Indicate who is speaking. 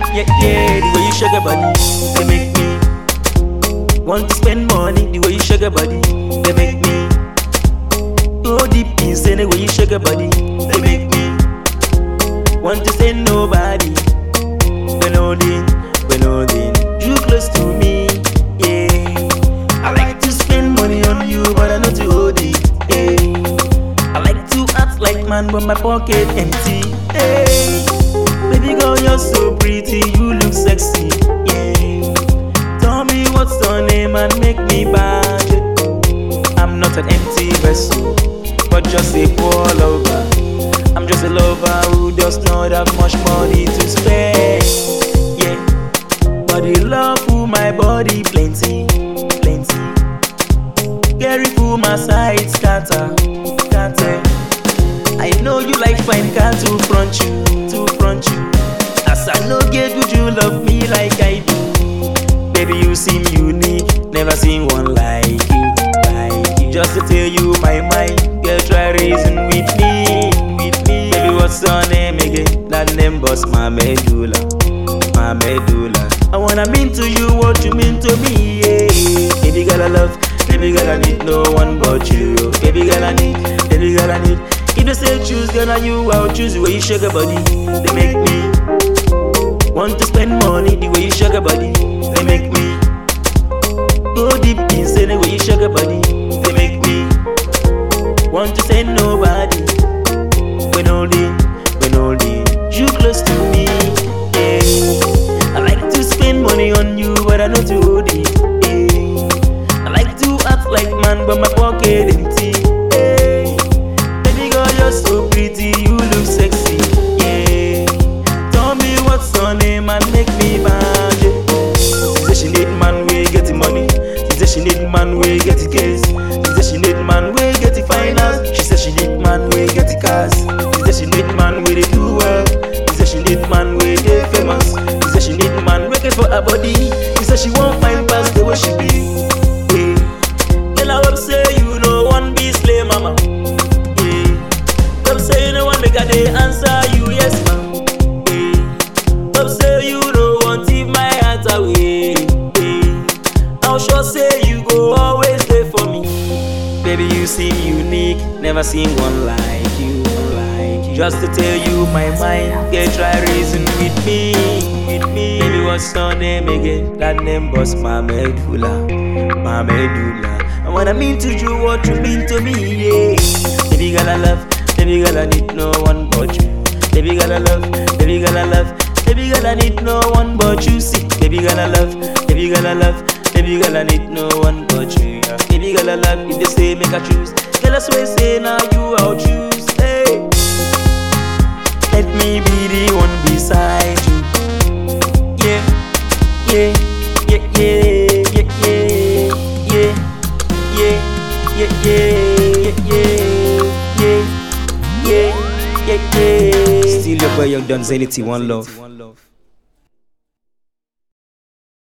Speaker 1: yeah. The way you shake your body, they make me want to spend money. The way you shake your body, they make me go deep insane. The way you shake your body, they make me want to say nobody. When holding you close to me, yeah. I like to spend money on you, but I know to hold it, yeah. I like to act like man, but my pocket empty, hey. Baby girl, you're so pretty, you look sexy, yeah. Tell me what's your name and make me bad. I'm not an empty vessel, but just a poor lover. I'm just a lover who does not have much money to spend, yeah. But the love for my body plenty. Carry for my side, scatter. I know you like fine car to front you. As I know get, would you love me like I do? Baby, you seem unique, never seen one like you. Just to tell you my mind, girl, try reason with me. Baby, what's your name again? That name was my medulla. I wanna mean to you what you mean to me, yeah. Baby girl I love, baby girl I need no one but you. Baby girl I need. If they say choose, girl, and you, I'll choose the way you shake your body. They make me want to spend money. The way you shake your body, they make me go deep insane. The way you shake your body, they make me want to say nobody. When holding you close to me, yeah. I like to spend money on you, but I know to hold it, yeah. I like to act like man, but my pocket empty, yeah. Baby girl, you're so pretty, you look sexy, yeah. Tell me what's your name and make me bad, yeah. She say she need man we get the money. She say she need man we get the case. She say she need man we get the finance. She say she need man we get the cars. She say she need man we they do well. She say she need man we they famous. She say she need man we care for her body. She say she won't find past the way she be, yeah. Girl, I hope say you know one be slay mama, yeah. Hope say you know one make a day answer you yes ma'am, yeah. Hope say you know one take my heart away, yeah. I'll sure say you go always there for me. Baby, you seem unique, never seen one like you. Just to tell you my mind, girl, try reason with me. Baby, what's your name again? That name was my medulla. I wanna mean to you what you mean to me, yeah. Baby girl I love, baby girl I need no one but you. Baby girl I love, baby girl I love, baby girl I need no one but you. See, baby girl I love, baby girl I love, baby girl I need no one but you, yeah. Baby girl I love, if they say make I choose, girl I swear say now you I'll choose, hey. Let me be the one beside you, yeah. Still your boy Young Don Zenity, one love.